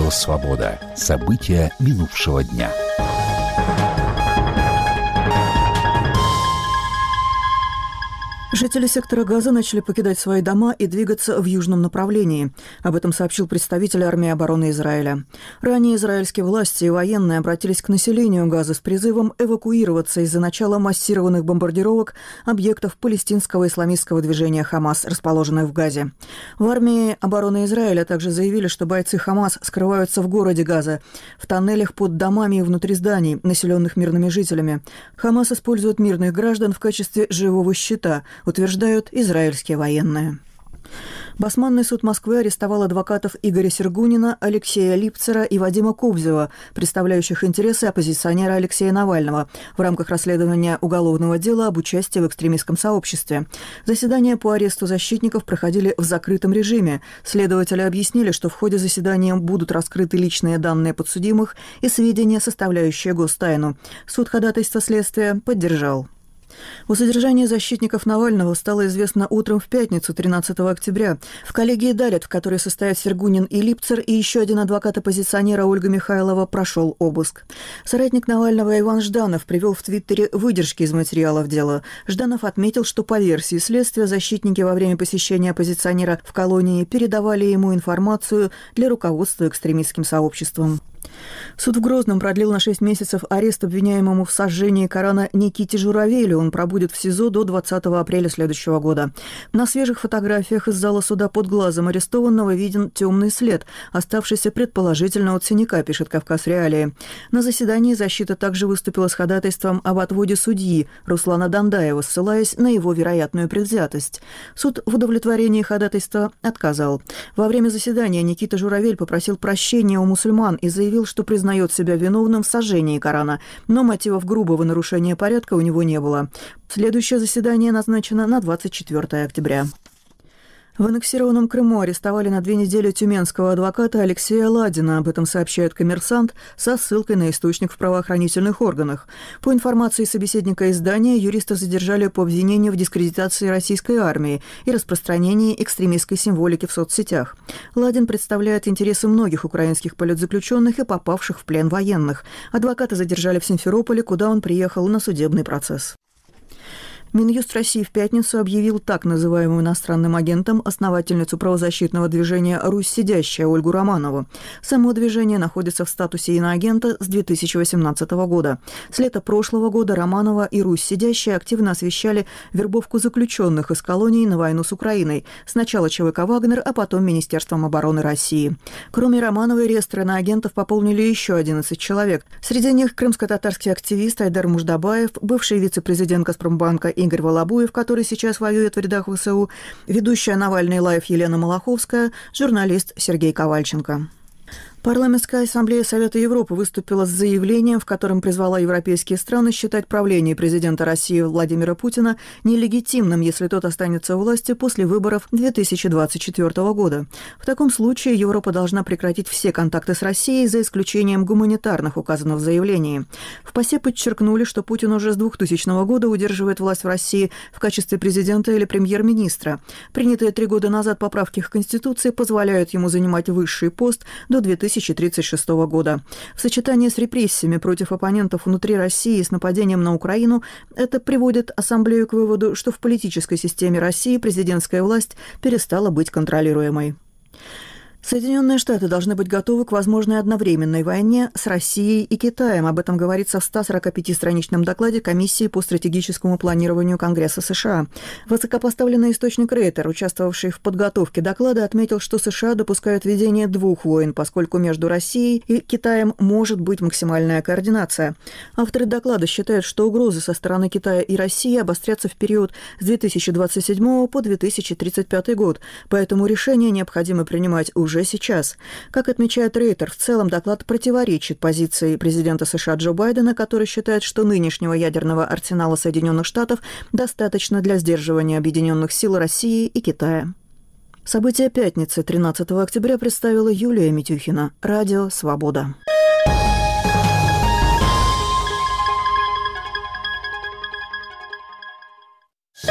Радио «Свобода». События минувшего дня. Жители сектора Газа начали покидать свои дома и двигаться в южном направлении. Об этом сообщил представитель армии обороны Израиля. Ранее израильские власти и военные обратились к населению Газа с призывом эвакуироваться из-за начала массированных бомбардировок объектов палестинского исламистского движения «Хамас», расположенных в Газе. В армии обороны Израиля также заявили, что бойцы «Хамас» скрываются в городе Газа, в тоннелях под домами и внутри зданий, населенных мирными жителями. «Хамас» использует мирных граждан в качестве живого щита, утверждают израильские военные. Басманный суд Москвы арестовал адвокатов Игоря Сергунина, Алексея Липцера и Вадима Кобзева, представляющих интересы оппозиционера Алексея Навального, в рамках расследования уголовного дела об участии в экстремистском сообществе. Заседания по аресту защитников проходили в закрытом режиме. Следователи объяснили, что в ходе заседания будут раскрыты личные данные подсудимых и сведения, составляющие гостайну. Суд ходатайство следствия поддержал. О содержании защитников Навального стало известно утром в пятницу, 13 октября. В коллегии «Далит», в которой состоят Сергунин и Липцер, и еще один адвокат оппозиционера Ольга Михайлова, прошел обыск. Соратник Навального Иван Жданов привел в Твиттере выдержки из материалов дела. Жданов отметил, что по версии следствия защитники во время посещения оппозиционера в колонии передавали ему информацию для руководства экстремистским сообществом. Суд в Грозном продлил на 6 месяцев арест обвиняемому в сожжении Корана Никите Журавелю. Он пробудет в СИЗО до 20 апреля следующего года. На свежих фотографиях из зала суда под глазом арестованного виден темный след, оставшийся предположительно от синяка, пишет «Кавказ Реалии». На заседании защита также выступила с ходатайством об отводе судьи Руслана Дандаева, ссылаясь на его вероятную предвзятость. Суд в удовлетворении ходатайства отказал. Во время заседания Никита Журавель попросил прощения у мусульман и заявил, что признает себя виновным в сожжении Корана, но мотивов грубого нарушения порядка у него не было. Следующее заседание назначено на 24 октября. В аннексированном Крыму арестовали на 2 недели тюменского адвоката Алексея Ладина. Об этом сообщает «Коммерсант» со ссылкой на источник в правоохранительных органах. По информации собеседника издания, юриста задержали по обвинению в дискредитации российской армии и распространении экстремистской символики в соцсетях. Ладин представляет интересы многих украинских политзаключенных и попавших в плен военных. Адвоката задержали в Симферополе, куда он приехал на судебный процесс. Минюст России в пятницу объявил так называемым иностранным агентом основательницу правозащитного движения «Русь сидящая» Ольгу Романову. Само движение находится в статусе иноагента с 2018 года. С лета прошлого года Романова и «Русь сидящая» активно освещали вербовку заключенных из колоний на войну с Украиной. Сначала ЧВК «Вагнер», а потом Министерством обороны России. Кроме Романовой, реестр иноагентов пополнили еще 11 человек. Среди них крымско-татарский активист Айдар Муждабаев, бывший вице-президент Газпромбанка Игорь Волобуев, который сейчас воюет в рядах ВСУ, ведущая «Навальный лайв» Елена Малаховская, журналист Сергей Ковальченко. Парламентская ассамблея Совета Европы выступила с заявлением, в котором призвала европейские страны считать правление президента России Владимира Путина нелегитимным, если тот останется у власти после выборов 2024 года. В таком случае Европа должна прекратить все контакты с Россией, за исключением гуманитарных, указано в заявлении. В ПАСЕ подчеркнули, что Путин уже с 2000 года удерживает власть в России в качестве президента или премьер-министра. Принятые 3 года назад поправки к Конституции позволяют ему занимать высший пост до 2036 года. В сочетании с репрессиями против оппонентов внутри России и с нападением на Украину это приводит Ассамблею к выводу, что в политической системе России президентская власть перестала быть контролируемой. Соединенные Штаты должны быть готовы к возможной одновременной войне с Россией и Китаем. Об этом говорится в 145-страничном докладе Комиссии по стратегическому планированию Конгресса США. Высокопоставленный источник Рейтер, участвовавший в подготовке доклада, отметил, что США допускают ведение 2 войн, поскольку между Россией и Китаем может быть максимальная координация. Авторы доклада считают, что угрозы со стороны Китая и России обострятся в период с 2027 по 2035 год, поэтому решение необходимо принимать уже сейчас. Как отмечает Рейтер, в целом доклад противоречит позиции президента США Джо Байдена, который считает, что нынешнего ядерного арсенала Соединенных Штатов достаточно для сдерживания объединенных сил России и Китая. События пятницы, 13 октября, представила Юлия Митюхина. Радио «Свобода».